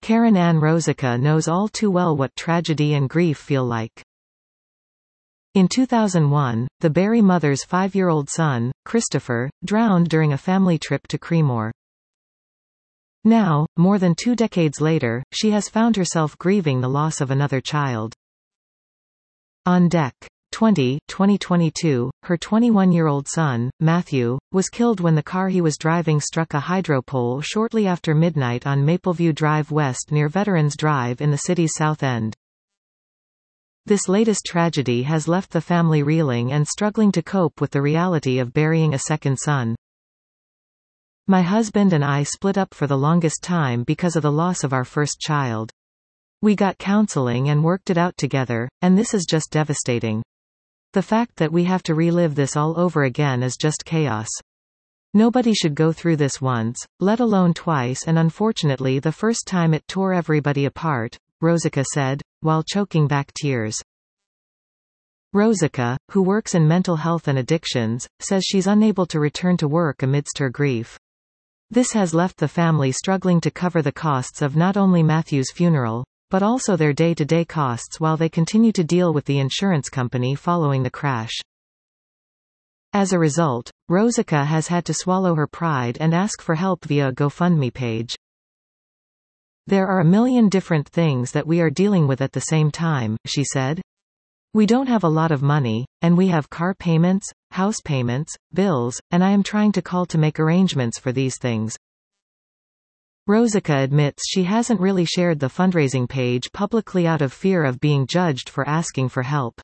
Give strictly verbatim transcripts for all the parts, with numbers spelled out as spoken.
Karen Ann Rosica knows all too well what tragedy and grief feel like. In two thousand one, the Berry mother's five-year-old son, Christopher, drowned during a family trip to Creemore. Now, more than two decades later, she has found herself grieving the loss of another child. On Deck twenty, twenty twenty-two, her twenty-one-year-old son, Matthew, was killed when the car he was driving struck a hydro pole shortly after midnight on Mapleview Drive West near Veterans Drive in the city's South End. This latest tragedy has left the family reeling and struggling to cope with the reality of burying a second son. "My husband and I split up for the longest time because of the loss of our first child. We got counseling and worked it out together, and this is just devastating. The fact that we have to relive this all over again is just chaos. Nobody should go through this once, let alone twice, and unfortunately the first time it tore everybody apart," Rosica said, while choking back tears. Rosica, who works in mental health and addictions, says she's unable to return to work amidst her grief. This has left the family struggling to cover the costs of not only Matthew's funeral, but also their day-to-day costs while they continue to deal with the insurance company following the crash. As a result, Rosica has had to swallow her pride and ask for help via a GoFundMe page. "There are a million different things that we are dealing with at the same time," she said. "We don't have a lot of money, and we have car payments, house payments, bills, and I am trying to call to make arrangements for these things." Rosica admits she hasn't really shared the fundraising page publicly out of fear of being judged for asking for help.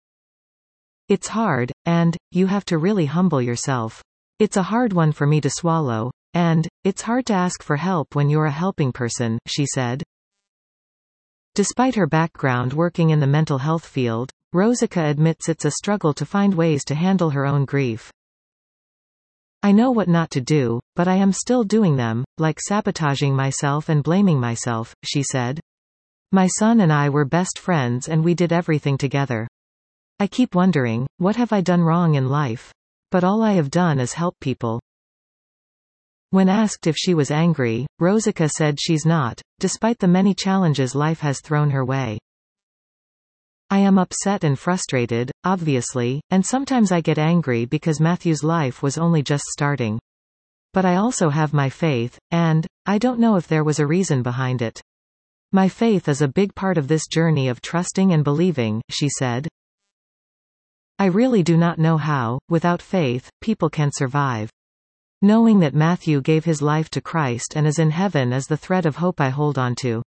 "It's hard, and, you have to really humble yourself. It's a hard one for me to swallow, and, it's hard to ask for help when you're a helping person," she said. Despite her background working in the mental health field, Rosica admits it's a struggle to find ways to handle her own grief. "I know what not to do, but I am still doing them, like sabotaging myself and blaming myself," she said. "My son and I were best friends and we did everything together. I keep wondering, what have I done wrong in life? But all I have done is help people." When asked if she was angry, Rosica said she's not, despite the many challenges life has thrown her way. "I am upset and frustrated, obviously, and sometimes I get angry because Matthew's life was only just starting. But I also have my faith, and, I don't know if there was a reason behind it. My faith is a big part of this journey of trusting and believing," she said. "I really do not know how, without faith, people can survive. Knowing that Matthew gave his life to Christ and is in heaven is the thread of hope I hold on to."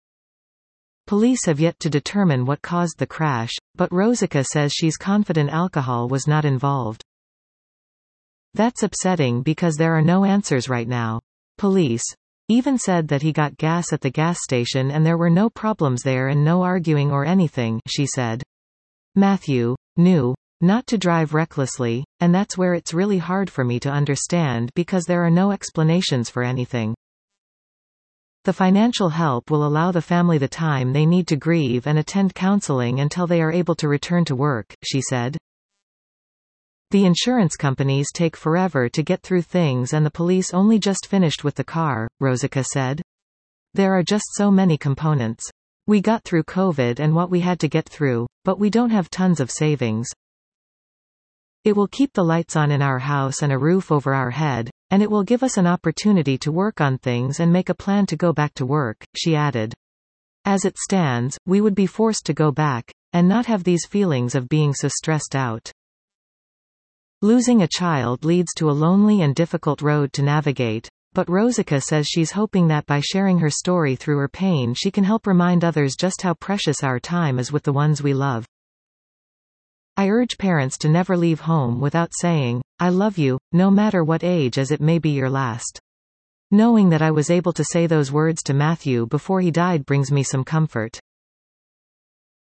Police have yet to determine what caused the crash, but Rosica says she's confident alcohol was not involved. "That's upsetting because there are no answers right now. Police even said that he got gas at the gas station and there were no problems there and no arguing or anything," she said. "Matthew knew not to drive recklessly, and that's where it's really hard for me to understand because there are no explanations for anything. The financial help will allow the family the time they need to grieve and attend counseling until they are able to return to work," she said. "The insurance companies take forever to get through things and the police only just finished with the car," Rosica said. "There are just so many components. We got through COVID and what we had to get through, but we don't have tons of savings. It will keep the lights on in our house and a roof over our head, and it will give us an opportunity to work on things and make a plan to go back to work," she added. "As it stands, we would be forced to go back, and not have these feelings of being so stressed out." Losing a child leads to a lonely and difficult road to navigate, but Rosica says she's hoping that by sharing her story through her pain she can help remind others just how precious our time is with the ones we love. "I urge parents to never leave home without saying, 'I love you,' no matter what age, as it may be your last. Knowing that I was able to say those words to Matthew before he died brings me some comfort."